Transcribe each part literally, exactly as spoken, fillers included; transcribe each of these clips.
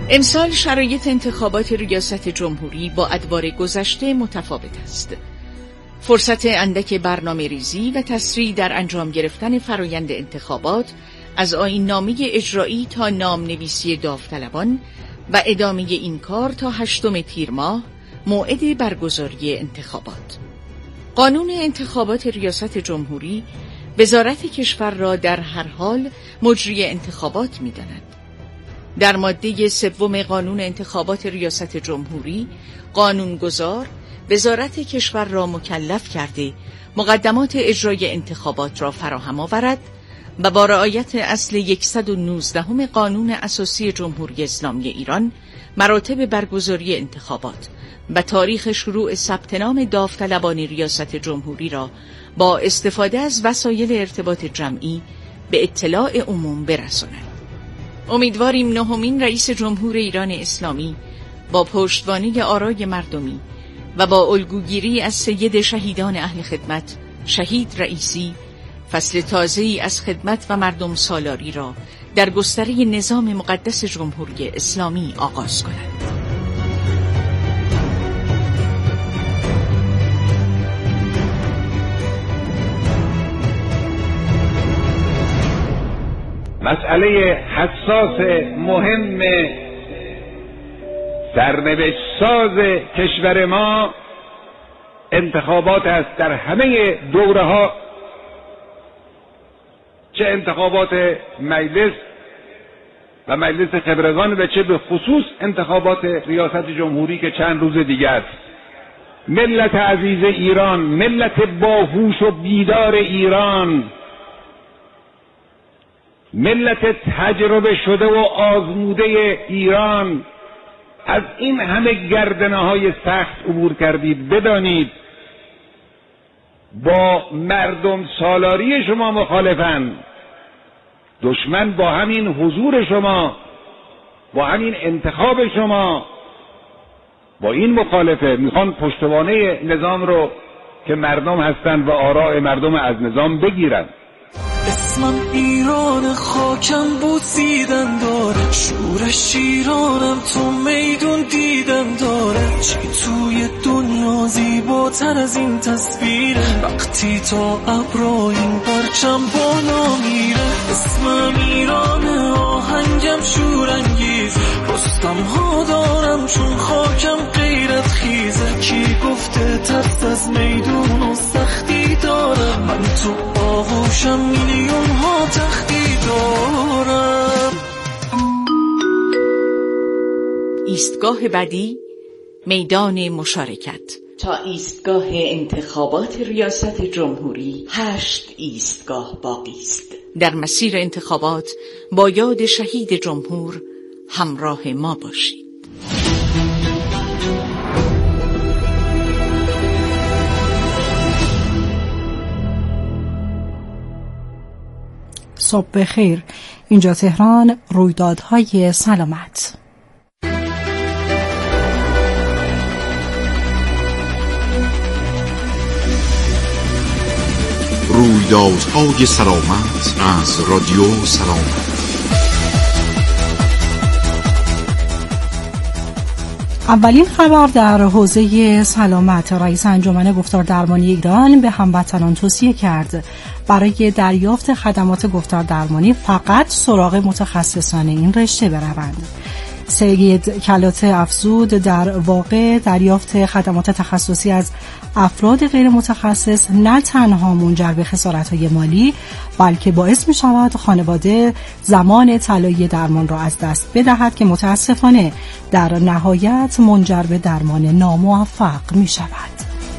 امسال شرایط انتخابات ریاست جمهوری با ادوار گذشته متفاوت است. فرصت اندک برنامه ریزی و تسریع در انجام گرفتن فرایند انتخابات از آیین‌نامه اجرایی تا نام‌نویسی داوطلبان و ادامه این کار تا هشتم تیر ماه موعد برگزاری انتخابات. قانون انتخابات ریاست جمهوری وزارت کشور را در هر حال مجری انتخابات می‌داند. در ماده سوم قانون انتخابات ریاست جمهوری، قانونگذار وزارت کشور را مکلف کرده مقدمات اجرای انتخابات را فراهم آورد و با رعایت اصل صد و نوزده قانون اساسی جمهوری اسلامی ایران مراتب برگزاری انتخابات و تاریخ شروع ثبت نام داوطلبان ریاست جمهوری را با استفاده از وسایل ارتباط جمعی به اطلاع عموم برساند. امیدواریم نهمین رئیس جمهور ایران اسلامی با پشتوانه آرای مردمی و با الگوگیری از سید شهیدان اهل خدمت شهید رئیسی فصل تازه‌ای از خدمت و مردم سالاری را در گستره نظام مقدس جمهوری اسلامی آغاز کند. مسئله حساس مهم سرنوشت ساز کشور ما انتخابات است. در همه دوره ها، چه انتخابات مجلس و مجلس خبرگان و چه به خصوص انتخابات ریاست جمهوری که چند روز دیگه است، ملت عزیز ایران، ملت باهوش و بیدار ایران، ملت تجربه شده و آزموده ایران، از این همه گردنه‌های سخت عبور کردید. بدانید با مردم سالاری شما مخالفن، دشمن با همین حضور شما، با همین انتخاب شما، با این مخالفه میخوان پشتوانه نظام رو که مردم هستن و آراء مردم از نظام بگیرن. اسمم ایران، خاکم بوسیدن داره، شور شیرانم تو میدون دیدن داره. چی توی دنیا زیباتر از این تصویره، وقتی تا ابرا این پرچم بالا میره. اسمم ایران، آهنگم شورانگیز، رستم ها دارم چون خاکم غیرت خیزه. کی گفته ترس از میدون و سختی دارم، من تو آغوشم میلیون ها تختی دارم. ایستگاه بعدی میدان مشارکت. تا ایستگاه انتخابات ریاست جمهوری هشت ایستگاه باقی است. در مسیر انتخابات با یاد شهید جمهور همراه ما باشید. صبح بخیر. اینجا تهران، رویدادهای سلامت. رویدادهای سلامت از رادیو سلامت. اولین خبر در حوزه سلامت. رئیس انجمن گفتار درمانی ایران به هموطنان توصیه کرد برای دریافت خدمات گفتار درمانی فقط سراغ متخصصان این رشته بروند. سید کلات افزود در واقع دریافت خدمات تخصصی از افراد غیر متخصص نه تنها منجر به خسارت‌های مالی، بلکه باعث می شود خانواده زمان طلایی درمان را از دست بدهد که متاسفانه در نهایت منجر به درمان ناموفق می شود.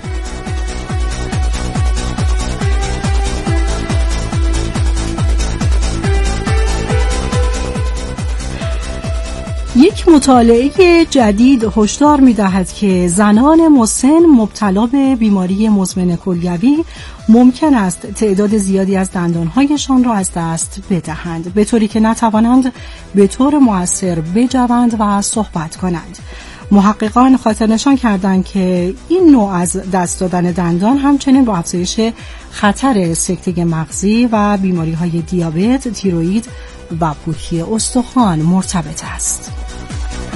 یک مطالعه جدید هشدار می‌دهد که زنان مسن مبتلا به بیماری مزمن کلیوی ممکن است تعداد زیادی از دندانهایشان را از دست بدهند، به طوری که نتوانند به طور مؤثر بجوند و صحبت کنند. محققان خاطرنشان کردند که این نوع از دست دادن دندان همچنین با افزایش خطر سکته مغزی و بیماری‌های دیابت، تیروئید و پوکی استخوان مرتبط است.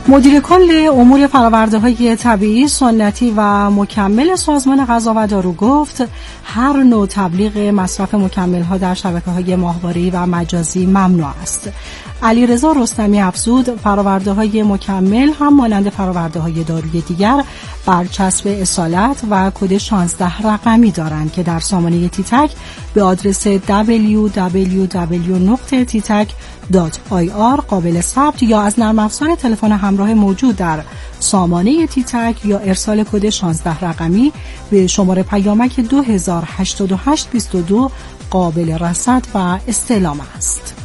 مدیر کل امور فرآورده‌های طبیعی، سنتی و مکمل سازمان غذا و دارو گفت هر نوع تبلیغ مصرف مکمل‌ها در شبکه‌های ماهواره‌ای و مجازی ممنوع است. علیرضا رستمی افزود فرآورده‌های مکمل هم مانند فرآورده‌های دارویی دیگر برچسب اصالت و کد شانزده رقمی دارند که در سامانه تیتک به آدرس دبلیو دبلیو دبلیو دات تیتک دات آی آر قابل ثبت یا از نرم افزار تلفن همراه موجود در سامانه تیتک یا ارسال کد شانزده رقمی به شماره پیامک دو هزار هشتاد و هشت بیست و دو قابل رصد و استعلام است.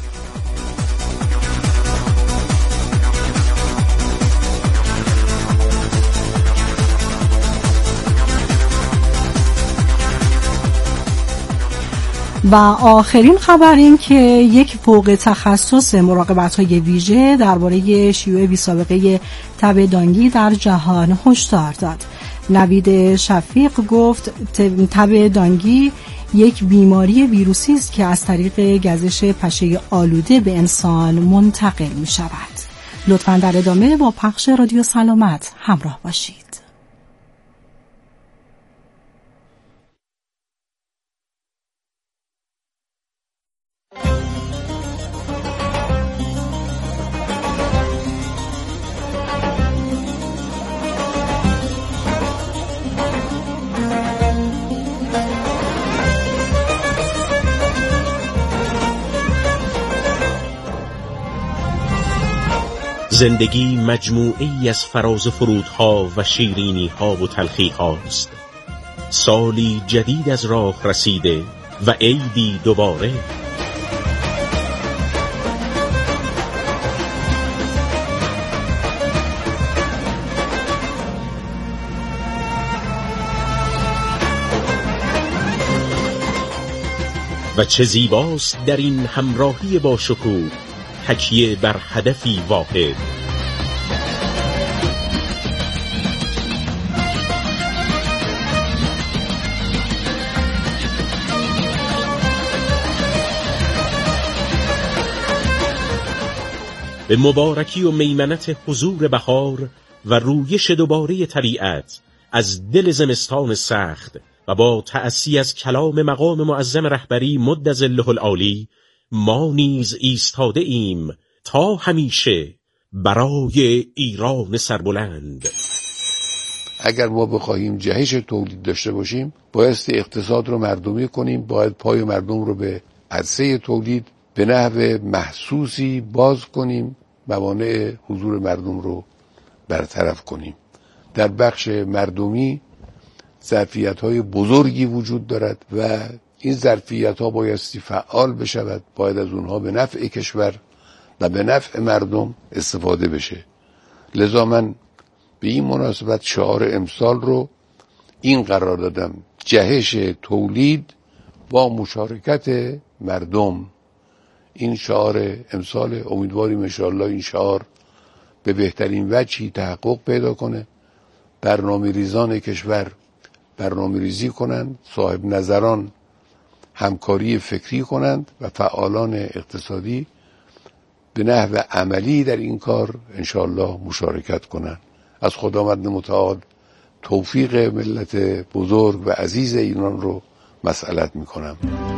و آخرین خبر این که یک فوق تخصص مراقبت‌های ویژه درباره شیوع بی‌سابقه تب دانگی در جهان هشدار داد. نوید شفیق گفت تب دانگی یک بیماری ویروسی است که از طریق گزش پشه آلوده به انسان منتقل می شود. لطفاً در ادامه با پخش رادیو سلامت همراه باشید. زندگی مجموعه‌ای از فراز و فرودها و شیرینی‌ها و تلخی‌هاست. سالی جدید از راه رسیده و عیدی دوباره. و چه زیباست در این همراهی با شکوه، تکیه بر هدفی واحد. به مبارکی و میمنت حضور بهار و رویش دوباره طبیعت از دل زمستان سخت و با تأسی از کلام مقام معظم رهبری مد ظله العالی، ما نیز ایستاده ایم تا همیشه برای ایران سربلند. اگر ما بخواهیم جهش تولید داشته باشیم، بایستی اقتصاد رو مردمی کنیم، باید پای مردم رو به عرصه تولید به نحو محسوسی باز کنیم، موانع حضور مردم رو برطرف کنیم. در بخش مردمی ظرفیت‌های بزرگی وجود دارد و این ظرفیت‌ها بایستی فعال بشود، باید از اونها به نفع کشور و به نفع مردم استفاده بشه. لذا من به این مناسبت شعار امسال رو این قرار دادم: جهش تولید با مشارکت مردم. این شعار امسال، امیدواریم انشاءالله این شعار به بهترین وجهی تحقق پیدا کنه. برنامه ریزان کشور برنامه ریزی کنند، صاحب نظران همکاری فکری کنند و فعالان اقتصادی به نحو عملی در این کار انشاءالله مشارکت کنند. از خداوند متعال توفیق ملت بزرگ و عزیز ایران رو مسئلت میکنم.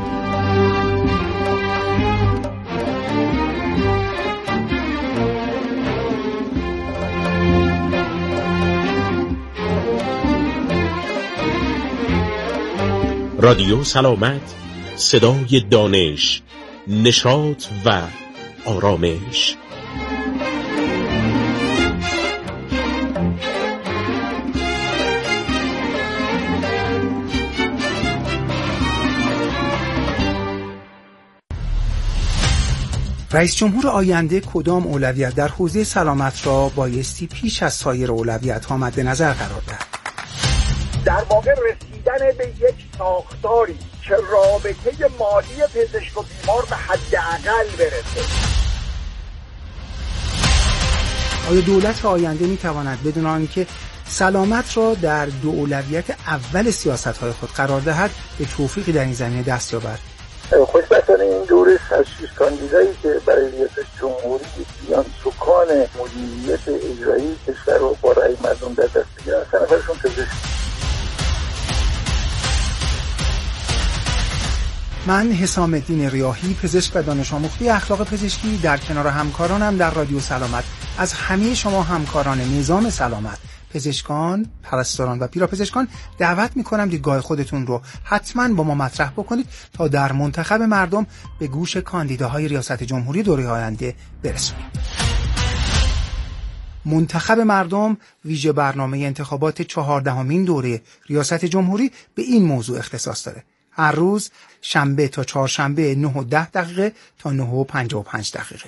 رادیو سلامت، صدای دانش، نشاط و آرامش. رئیس جمهور آینده کدام اولویت در حوزه سلامت را بایستی پیش از سایر اولویت‌ها مد نظر قرار دهد؟ در واقع رسیدن به یک ساختاری که رابطه مالی پزشک و بیمار به حداقل برسه. آیا دولت آینده می‌تواند بدون آنکه سلامت را در دو اولویت اول سیاست‌های خود قرار دهد به توفیقی در این زمینه دست یابد؟ خوشبختانه این دوره از شش کاندیدایی که برای ریاست جمهوری بیان سکان مدیریت اجرایی کشور رو با رأی مردم در دست بگیرن، سه نفرشون پزشک. من حسام الدین ریاحی، پزشک و دانش آموخته اخلاق پزشکی، در کنار همکارانم در رادیو سلامت از همه شما همکاران نظام سلامت، پزشکان، پرستاران و پیراپزشکان دعوت میکنم دیدگاه خودتون رو حتما با ما مطرح بکنید تا در منتخب مردم به گوش کاندیداهای ریاست جمهوری دوره آینده برسونیم. منتخب مردم ویژه برنامه انتخابات چهاردهمین دوره ریاست جمهوری به این موضوع اختصاص داره. هر روز شنبه تا چهارشنبه نه و ده دقیقه تا نه و پنجاه و پنج دقیقه.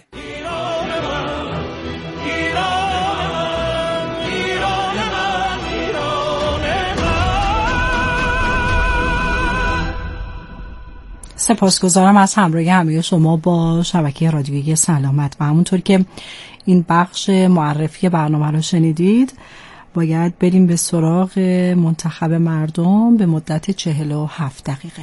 سپاسگزارم از همراهی همه شما با شبکه رادیویی سلامت و همونطور که این بخش معرفی برنامه رو شنیدید باید بریم به سراغ منتخب مردم به مدت چهل و هفت دقیقه.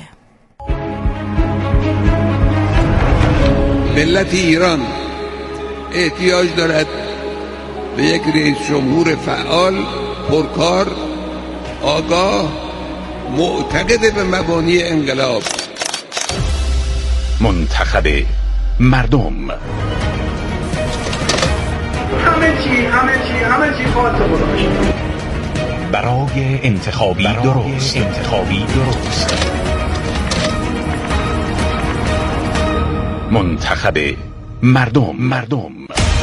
ملت ایران احتیاج دارد به یک رئیس جمهور فعال، پرکار، آگاه، معتقد به مبانی انقلاب. منتخب مردم. همه چی همه چی همه چی خاطر بود برای انتخابی برای درست انتخابی درست منتخب مردم مردم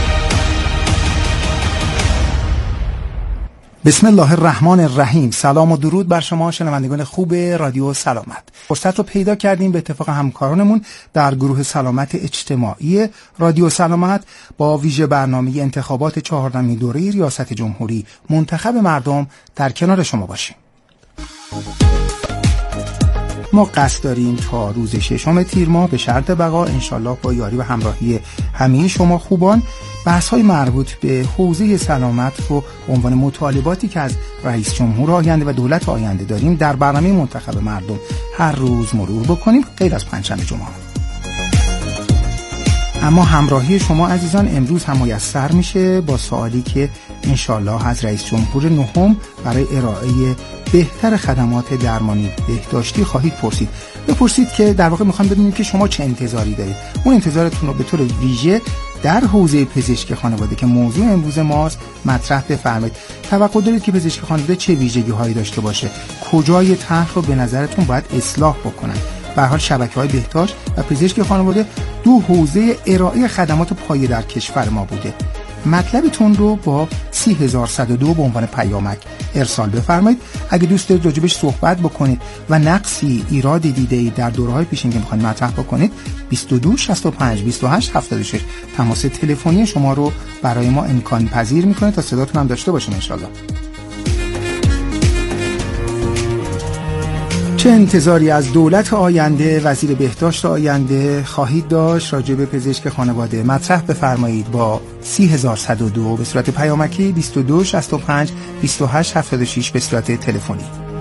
بسم الله الرحمن الرحیم. سلام و درود بر شما شنوندگان خوب رادیو سلامت. فرصت رو پیدا کردیم به اتفاق همکارانمون در گروه سلامت اجتماعی رادیو سلامت با ویژه برنامه انتخابات چهاردهمین دوره ریاست جمهوری منتخب مردم در کنار شما باشیم. ما قصد داریم تا روز ششم تیر ماه به شرط بقا انشالله با یاری و همراهی همه شما خوبان بحث‌های مربوط به حوزه سلامت رو به عنوان مطالباتی که از رئیس جمهور آینده و دولت آینده داریم در برنامه منتخب مردم هر روز مرور بکنیم غیر از پنجشنبه جمعه. اما همراهی شما عزیزان امروز هم میسر میشه با سوالی که انشالله از رئیس جمهور نهم برای ارائه بهتر خدمات درمانی بهداشتی خواهید پرسید. بپرسید که در واقع میخوام بدونیم که شما چه انتظاری دارید. اون انتظارتون رو به طور ویژه در حوزه پزشکی خانواده که موضوع امروز ماست مطرح بفرمایید. توقع دارید که پزشکی خانواده چه ویژگی هایی داشته باشه؟ کجای طرح رو به نظرتون باید اصلاح بکنن؟ به هر حال شبکه‌های بهداشت و پزشکی خانواده دو حوزه ارائه خدمات پایه در کشور ما بوده. مطلبتون رو با سی هزار و صد و دو به عنوان پیامک ارسال بفرمایید. اگه دوست دارید راجبش صحبت بکنید و نقصی ایرادی دیده‌اید در دوره‌های پیشین که می‌خواید مطرح بکنید بیست و دو شصت و پنج بیست و هشت هفتاد و شش تماس تلفنی شما رو برای ما امکان پذیر می‌کنه تا صداتون هم داشته باشیم ان شاءالله. چه انتظاری از دولت آینده، وزیر بهداشت آینده خواهید داشت راجع به پزشک خانواده؟ مطرح بفرمایید با سی هزار و صد و دو به صورت پیامکی، بیست و دو شصت و پنج بیست و هشت هفتاد و شش به صورت تلفنی.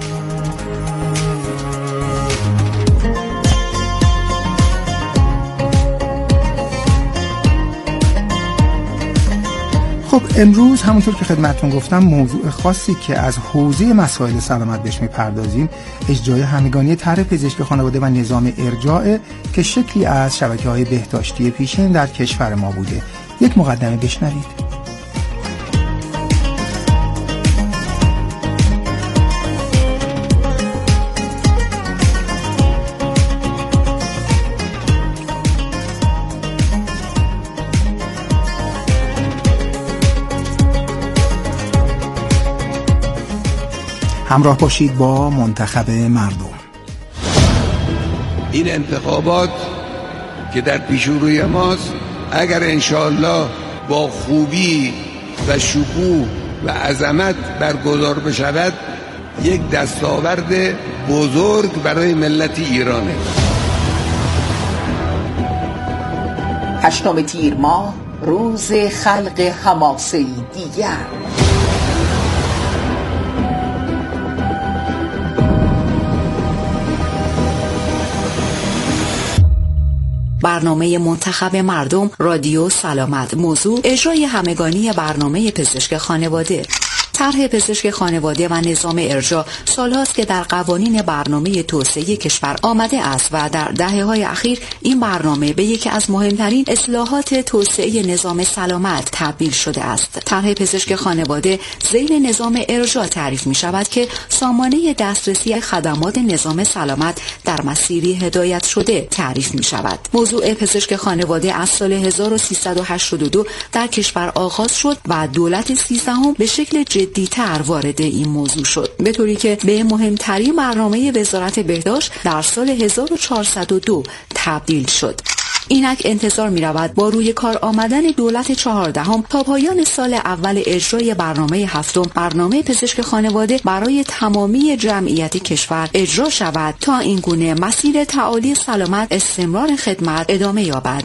خب امروز همونطور که خدمتتون گفتم موضوع خاصی که از حوزه مسائل سلامت بهش میپردازیم اجرای همگانی طرح پزشک خانواده و نظام ارجاع که شکلی از شبکه‌های بهداشتی پیشین در کشور ما بوده. یک مقدمه بشنوید. همراه باشید با منتخب مردم. این انتخابات که در پیشروی ماست اگر انشاءالله با خوبی و شکوه و عظمت برگزار بشود یک دستاورد بزرگ برای ملت ایرانه. هشتم تیر ماه روز خلق حماسه‌ای دیگر. برنامه منتخب مردم رادیو سلامت. موضوع اجرای همگانی برنامه پزشک خانواده. طرح پزشک خانواده و نظام ارجاع سالهاست که در قوانین برنامه توسعه کشور آمده است و در دهه‌های اخیر این برنامه به یکی از مهمترین اصلاحات توسعه نظام سلامت تبدیل شده است. طرح پزشک خانواده ذیل نظام ارجاع تعریف می شود که سامانه دسترسی خدمات نظام سلامت در مسیری هدایت شده تعریف می شود. موضوع پزشک خانواده از سال هزار و سیصد و هشتاد و دو در کشور آغاز شد و دولت سیزدهم به شکل جدی‌تر وارد این موضوع شد، به طوری که به مهمترین برنامه وزارت بهداشت در سال هزار و چهارصد و دو تبدیل شد. اینک انتظار می رود با روی کار آمدن دولت چهاردهم تا پایان سال اول اجرای برنامه هفتم برنامه پزشک خانواده برای تمامی جمعیت کشور اجرا شود تا این گونه مسیر تعالی سلامت استمرار خدمت ادامه یابد.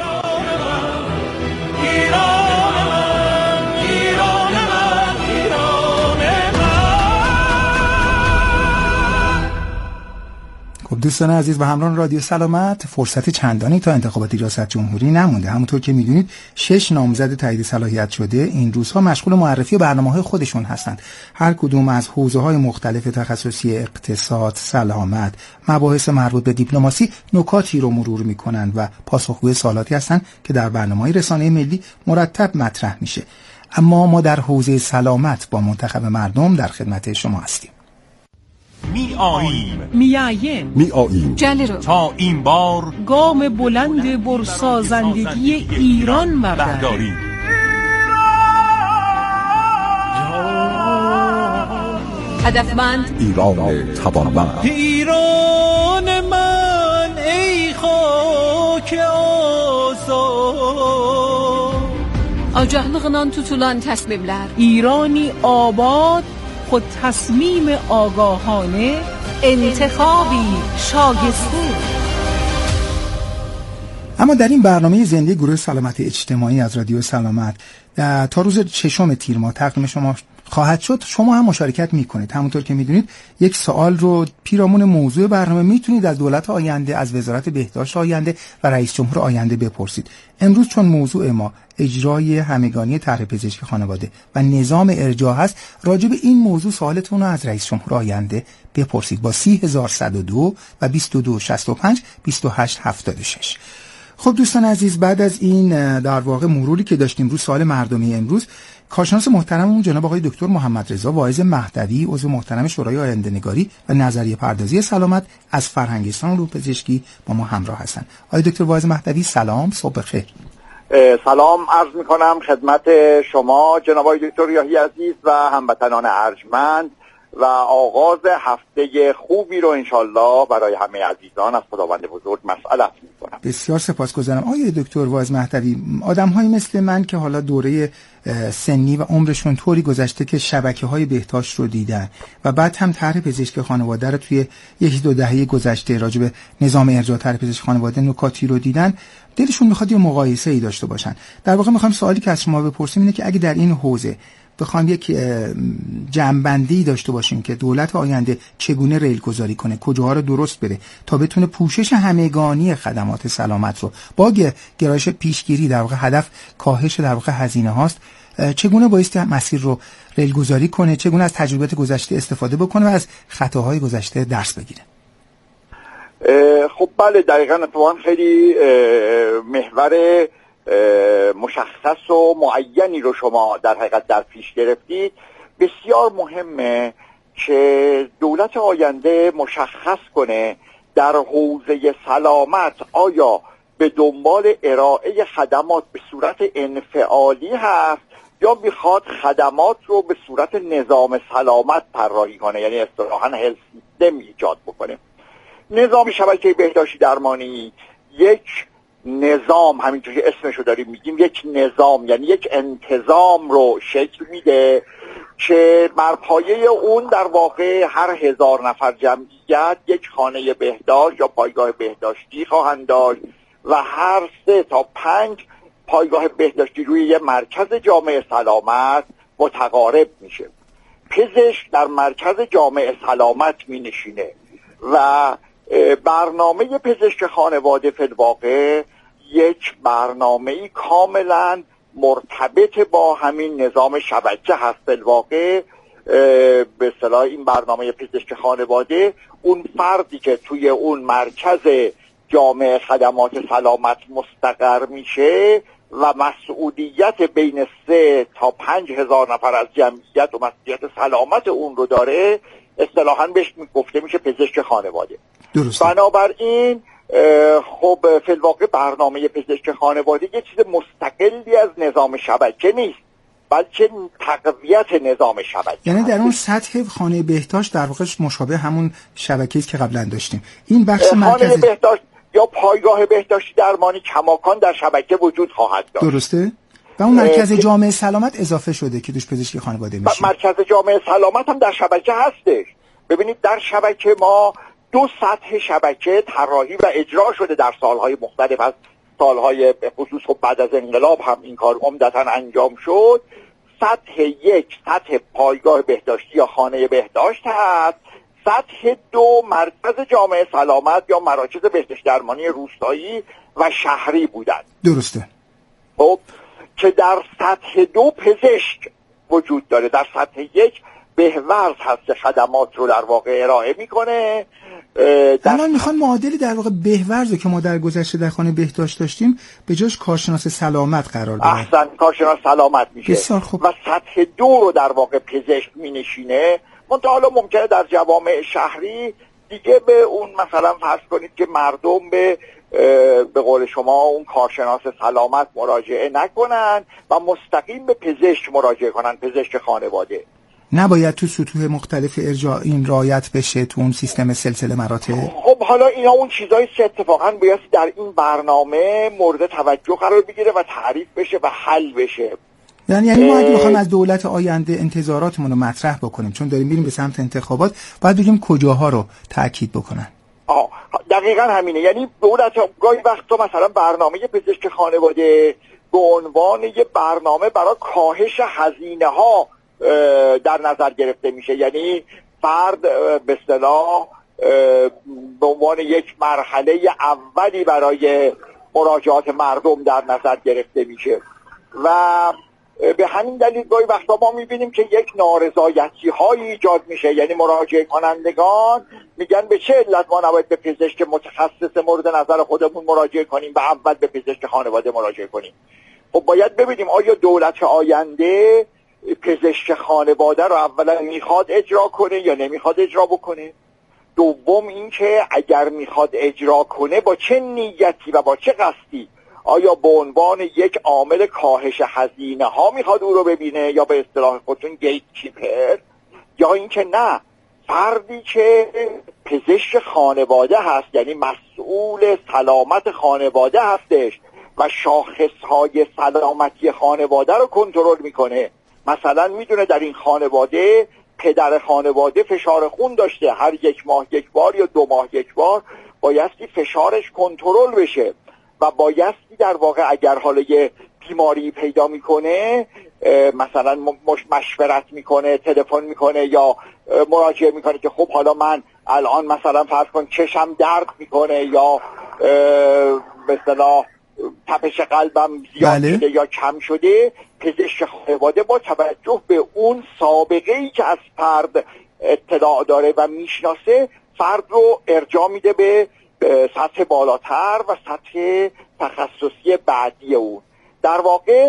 خب دوستان عزیز و همراهان رادیو سلامت، فرصت چندانی تا انتخابات ریاست جمهوری نمونده. همونطور که میدونید شش نامزد تایید صلاحیت شده این روزها مشغول معرفی برنامه‌های خودشون هستند. هر کدوم از حوزه‌های مختلف تخصصی اقتصاد، سلامت، مباحث مربوط به دیپلماسی نکاتی رو مرور میکنن و پاسخگوی سوالاتی هستند که در برنامه‌های رسانه ملی مرتب مطرح میشه. اما ما در حوزه سلامت با منتخب مردم در خدمت شما هستیم. می آییم می آییم می آییم جله رو تا این بار گام بلند برسازندگی ایران برداریم. هدفمند ایران توانمند، ایران من ای خاک آزاد، آجاهلغنان توتولان تصمیمler ایرانی آباد، خود تصمیم آگاهانه، انتخابی شایسته. اما در این برنامه زنده گروه سلامت اجتماعی از رادیو سلامت تا روز ششم تیر ماه تقدیم شما خواهد شد. شما هم مشارکت میکنید. همونطور که میدونید یک سوال رو پیرامون موضوع برنامه میتونید از دولت آینده، از وزارت بهداشت آینده و رئیس جمهور آینده بپرسید. امروز چون موضوع ما اجرای همگانی طرح پزشک خانواده و نظام ارجاع هست، راجع به این موضوع سوالتون رو از رئیس جمهور آینده بپرسید با سی هزار و صد و دو و بیست و دو شصت و پنج بیست و هشت هفتاد و شش. خب دوستان عزیز، بعد از این در واقع مروری که داشتیم رو سوال مردمی امروز، کارشناس محترممون جناب آقای دکتر محمد رضا واعظ مهدوی، عضو محترم شورای آینده‌نگاری و نظریه پردازی سلامت از فرهنگستان علوم پزشکی با ما همراه هستند. آقای دکتر واعظ مهدوی سلام، صبح بخیر. سلام عرض می‌کنم خدمت شما جناب آقای دکتر یاحی عزیز و هموطنان ارجمند و آغاز هفته خوبی رو انشالله برای همه عزیزان از خداوند بزرگ مسئلت می‌کنم. بسیار سپاسگزارم. آقای دکتر واعظ مهدوی، آدم‌هایی مثل من که حالا دوره سنی و عمرشون طوری گذشته که شبکه‌های بهداشت رو دیدن و بعد هم طرح پزشک خانواده رو توی یکی دو دهه گذشته راجع به نظام ارجاع طرح پزشک خانواده نکاتی رو دیدن، دلشون می‌خواد یه مقایسه‌ای داشته باشن. در واقع می‌خوام سوالی که از شما بپرسیم اینه که اگه در این حوزه بخوام یک جمع‌بندی داشته باشیم که دولت آینده چگونه ریل گذاری کنه، کجاها رو درست بره تا بتونه پوشش همگانی خدمات سلامت رو با گرایش پیشگیری، در واقع هدف کاهش در واقع هزینه هاست، چگونه بایستی مسیر رو ریل گذاری کنه، چگونه از تجربیات گذشته استفاده بکنه و از خطاهای گذشته درس بگیره. خب بله، دقیقاً اتفاقاً خیلی محور مشخص و معینی رو شما در حقیقت در پیش گرفتید. بسیار مهمه که دولت آینده مشخص کنه در حوزه سلامت آیا به دنبال ارائه خدمات به صورت انفعالی هست یا میخواد خدمات رو به صورت نظام سلامت طراحی کنه، یعنی اصطلاحاً هلت سیستم ایجاد بکنه. نظام شبکه بهداشتی درمانی یک نظام، همینطور که اسمشو داریم میگیم، یک نظام یعنی یک انتظام رو شکل میده که بر پایه اون در واقع هر هزار نفر جمعیت یک خانه بهداشت یا پایگاه بهداشتی خواهند داشت و هر سه تا پنج پایگاه بهداشتی روی یه مرکز جامعه سلامت متقارب میشه. پزشک در مرکز جامعه سلامت مینشینه و برنامه پزشک خانواده فی الواقع یک برنامه‌ای کاملا مرتبط با همین نظام شبکه هست. بالواقع به اصطلاح این برنامه پزشک خانواده اون فردی که توی اون مرکز جامعه خدمات سلامت مستقر میشه و مسئولیت بین سه تا پنج هزار نفر از جمعیت و مسئولیت سلامت اون رو داره، اصطلاحاً بهش گفته میشه پزشک خانواده. درست. بنابراین خب فی الواقع برنامه پزشک خانواده یه چیز مستقلی از نظام شبکه نیست، بلکه تقویت نظام شبکه. یعنی در اون سطح خانه بهداشت در واقع مشابه همون شبکه‌ای که قبلا داشتیم. این بخش مرکزی خانه بهداشت یا پایگاه بهداشتی درمانی کماکان در شبکه وجود خواهد داشت. درسته؟ و اون مرکز جامعه سلامت اضافه شده که توش پزشکی خانواده میشه. مرکز جامعه سلامت هم در شبکه هستش. ببینید در شبکه ما دو سطح شبکه طراحی و اجرا شده در سالهای مختلف، از سالهای خصوص خب بعد از انقلاب هم این کار عمدتاً انجام شد. سطح یک سطح پایگاه بهداشتی یا خانه بهداشت هست. سطح دو مرکز جامعه سلامت یا مراکز بهداشت درمانی روستایی و شهری بودند. درسته. خب که در سطح دو پزشک وجود داره. در سطح یک بهورز هست که خدمات رو در واقع ارائه میکنه. الان میخوان معادلی در واقع بهورز که ما در گذشته در خانه بهداشت داشتیم به جاش کارشناس سلامت قرار بدن. احسن، کارشناس سلامت میشه. بسیار خوب. و سطح دو رو در واقع پزشک مینشینه. منتها حالا ممکنه در جوامع شهری دیگه به اون مثلا فرض کنید که مردم به به قول شما اون کارشناس سلامت مراجعه نکنن و مستقیم به پزشک مراجعه کنن، پزشک خانواده. نباید تو سطوح مختلف ارجاع این رعایت بشه تو اون سیستم سلسله مراتب؟ خب حالا اینا اون چیزایی که اتفاقا باید در این برنامه مورد توجه قرار بگیره و تعریف بشه و حل بشه. یعنی یعنی ما اگه بخوایم از دولت آینده انتظاراتمون رو مطرح بکنیم، چون داریم میریم به سمت انتخابات، باید بگیم کجاها رو تاکید بکنن. آه دقیقاً همینه. یعنی دولت گاهی وقتا مثلا برنامه پزشک خانواده به عنوان یه برنامه برای کاهش هزینه ها در نظر گرفته میشه. یعنی فرد به اصطلاح به عنوان یک مرحله اولی برای مراجعات مردم در نظر گرفته میشه و به همین دلیل گاهی وقتا ما میبینیم که یک نارضایتی هایی ایجاد میشه. یعنی مراجعه کنندگان میگن به چه علت ما نباید به پزشک متخصص مورد نظر خودمون مراجعه کنیم و اول به پزشک خانواده مراجعه کنیم. خب باید ببینیم آیا دولت آینده پزشک خانواده رو اولا میخواد اجرا کنه یا نمیخواد اجرا بکنه. دوم اینکه اگر میخواد اجرا کنه با چه نیتی و با چه قصدی، آیا به عنوان یک عامل کاهش هزینه ها میخواد او رو ببینه یا به اصطلاح خودتون گیت کیپر، یا اینکه نه فردی که پزشک خانواده هست یعنی مسئول سلامت خانواده هستش و شاخصهای سلامتی خانواده رو کنترل میکنه. مثلا میدونه در این خانواده پدر خانواده فشار خون داشته، هر یک ماه یک بار یا دو ماه یک بار بایستی فشارش کنترل بشه و بایستی در واقع اگر حالا یه بیماری پیدا میکنه مثلا مشورت میکنه، تلفن میکنه یا مراجعه میکنه که خب حالا من الان مثلا فرض کن چشم درد میکنه یا به اصطلاح تپش قلبم زیاد بله. شده یا کم شده. پزشک خانواده با توجه به اون سابقه ای که از فرد اطلاع داره و میشناسه فرد رو ارجاع میده به سطح بالاتر و سطح تخصصی بعدی اون. در واقع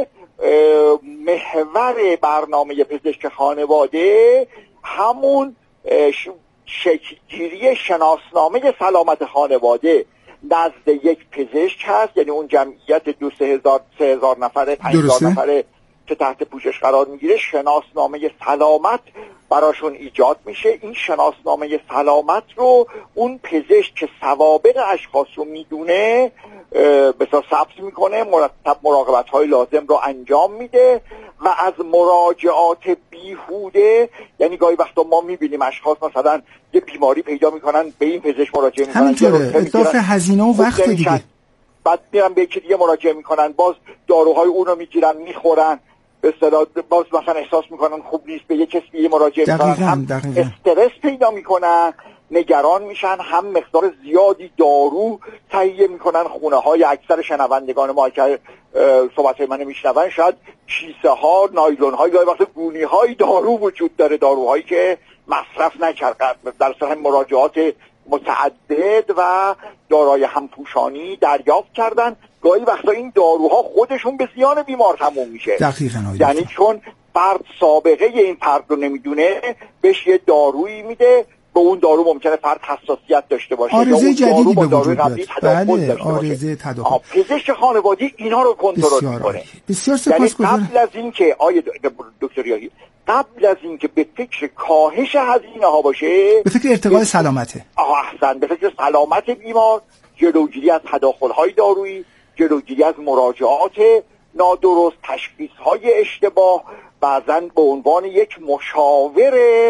محور برنامه پزشک خانواده همون شکل‌گیری شناسنامه سلامت خانواده نزد یک پزشک هست. یعنی اون جمعیت دو سه هزار سه هزار نفره پنج هزار نفره که تحت پوشش قرار میگیره شناسنامه سلامت براشون ایجاد میشه. این شناسنامه سلامت رو اون پزشک که سوابق اشخاص رو میدونه بسیار ثبت میکنه، مرتب مراقبت های لازم رو انجام میده و از مراجعات بیهوده، یعنی گاهی وقتا ما میبینیم اشخاص مثلا یه بیماری پیدا میکنن به این پزشک مراجعه میکنن، همینطوره اضافه هزینه و وقت دیگه، بعد میرن به یکی دیگه مراجعه میکنن، باز داروهای اون رو میگیرن میخورن، به اصطلاح باز مثلا احساس میکنن خوب نیست، به یه کسی دیگه مراجعه میکنن، هم استرس پیدا میکنن نگران میشن، هم مقدار زیادی دارو تهیه میکنن. خونه های اکثر شنوندگان ما که صحبت من میشنون شاید کیسه ها، نایلون ها، یا وقت گونی های دارو وجود داره، داروهایی که مصرف نکرد. در صحن مراجعات متعدد و دارای همپوشانی دریافت کردن، گاهی وقتا این داروها خودشون به زیان بیمار تموم میشه. دقیقاً. یعنی چون فرد سابقه این فرد رو نمیدونه، بهش یه دارویی میده، به اون دارو ممکنه فرد حساسیت داشته باشه، آرزه جدیدی به وجود بیاد. بله، آرزه تداخل. پزشک خانوادگی اینا رو کنترل میکنه. بسیار سپاسگزارم. یعنی قبل از اینکه آیه دکتر یاحیی قبل از اینکه به فکر کاهش هزینه ها باشه، به فکر ارتقای سلامته. آها احسن، به فکر سلامت بیمار، جلوگیری از تداخل های دارویی، جلوگیری از مراجعات نادرست، تشخیص های اشتباه، بعضاً به عنوان یک مشاور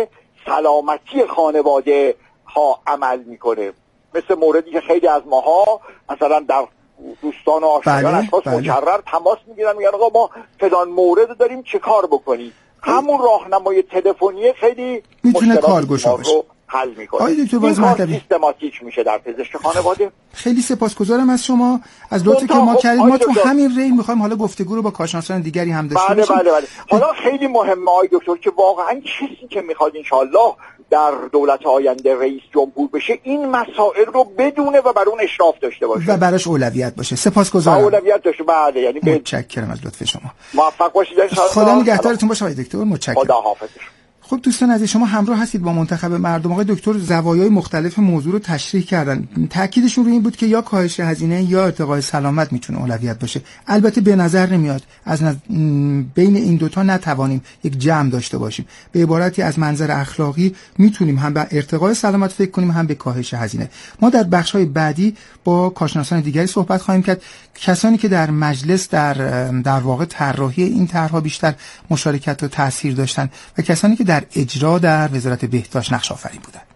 سلامتی خانواده ها عمل میکنه. مثل موردی که خیلی از ماها مثلا در دوستان و آشنایان اشخاص بله. مکرر تماس میگیرن، میگن آقا ما فلان مورد داریم چه کار بکنی. همون راهنمای تلفنی خیلی میتونه کارگشا باشه، حل میکنه. آقای دکتر این کار سیستماتیک میشه در پزشک خانواده. خیلی سپاسگزارم از شما، از لطفی که ما کردیم. ما تو همین ری میخوایم حالا گفتگو رو با کارشناسان دیگری هم داشته بله باشیم. بله بله. حالا خیلی مهمه آقای دکتر که واقعا کسی که میخواد انشالله در دولت آینده رئیس جمهور بشه این مسائل رو بدونه و بر اون اشراف داشته باشه و براش اولویت باشه. سپاسگزارم. اولویت داشته. بله، یعنی متشکرم از لطف شما. موفق باشید انشالله. خدا نگهدارتون باشه آقای دکتر. متشکرم. خدا حافظ. خب دوستان عزیز، شما همراه هستید با منتخب مردم. آقای دکتر زوایای مختلف موضوع رو تشریح کردن. تاکیدشون رو این بود که یا کاهش هزینه یا ارتقای سلامت میتونه اولویت باشه. البته به نظر نمیاد از نظ... بین این دوتا نتوانیم یک جمع داشته باشیم. به عبارتی از منظر اخلاقی میتونیم هم به ارتقای سلامت فکر کنیم، هم به کاهش هزینه. ما در بخش‌های بعدی با کارشناسان دیگری صحبت خواهیم کرد، کسانی که در مجلس در در واقع طراحی این طرح‌ها بیشتر مشارکت و تاثیر داشتن و کسانی که در اجرا در وزارت بهداشت نقش آفرین بودند.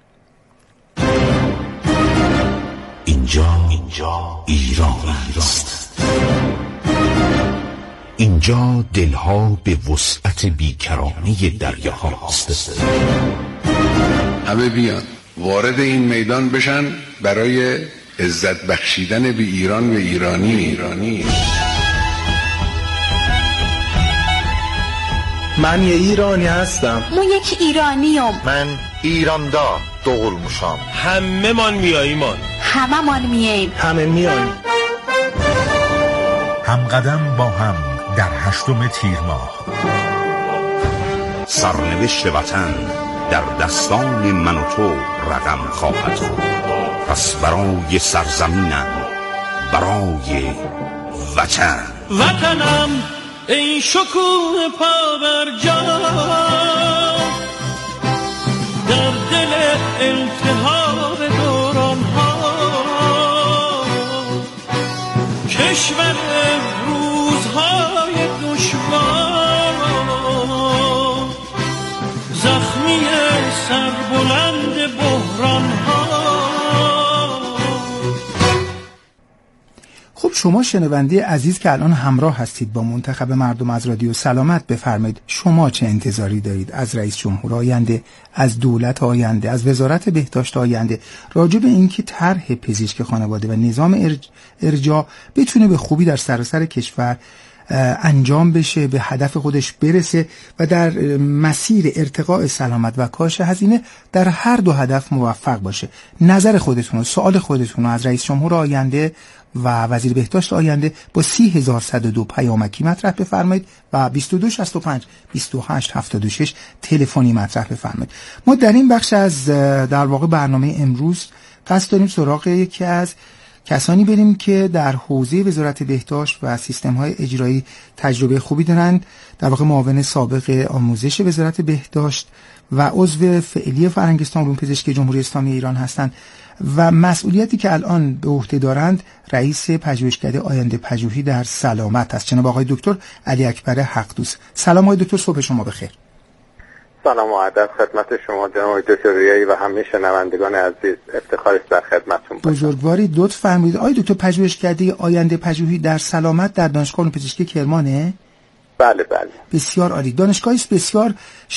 اینجا اینجا ایران است. اینجا دلها به وسعت بیکرانی دریاهاست. همه بیان وارد این میدان بشن برای عزت بخشیدن به ایران و ایرانی ایرانی. من یه ایرانی هستم. من یک ایرانیم. من ایراندا دوغل موشام. همه من میاییمان. همه من میاییم. همه میاییم. هم قدم با هم در هشتم تیر ماه. سرنوشت وطن در دستان من و تو رقم خواهد خورد. پس برای سرزمینم، برای وطن. وطنم ای شکوه پا بر جا، در دل التهاب دوران ها، کشور روزهای دشوار، زخمی سربلند بحران ها. خب شما شنونده عزیز که الان همراه هستید با منتخب مردم از رادیو سلامت، بفرمایید شما چه انتظاری دارید از رئیس جمهور آینده، از دولت آینده، از وزارت بهداشت آینده، راجع به اینکه طرح پزشک خانواده و نظام ارج... ارجاع بتونه به خوبی در سراسر کشور انجام بشه، به هدف خودش برسه و در مسیر ارتقاء سلامت و کاهش هزینه در هر دو هدف موفق باشه. نظر خودتون و سوال خودتون از رئیس جمهور آینده و وزیر بهداشت آینده با سی هزار و صد و دو پیامکی مطرح بفرمایید و بیست و دو شصت و پنج بیست و هشت هفتاد و شش تلفنی مطرح بفرمایید. ما در این بخش از در واقع برنامه امروز قصد داریم سراغ یکی از کسانی بریم که در حوزه وزارت بهداشت و سیستم‌های اجرایی تجربه خوبی دارند. در واقع معاون سابق آموزش وزارت بهداشت و عضو فعلی فرهنگستان علوم پزشکی جمهوری اسلامی ایران هستند و مسئولیتی که الان به عهده دارند رئیس پژوهشکده آینده پژوهی در سلامت است، جناب آقای دکتر علی اکبر حقدوست. سلام آقای دکتر، صبح شما بخیر. سلام و ادب خدمت شما جناب دکتر ریایی و همه شنوندگان عزیز. افتخار است در خدمتتون باشم. بزرگواری لطف فرمایید. آقای دکتر پژوهشکده آینده پژوهی در سلامت در دانشگاه علوم پزشکی کرمانه؟ بله بله. بسیار عالی. دانشگاهی است بسیار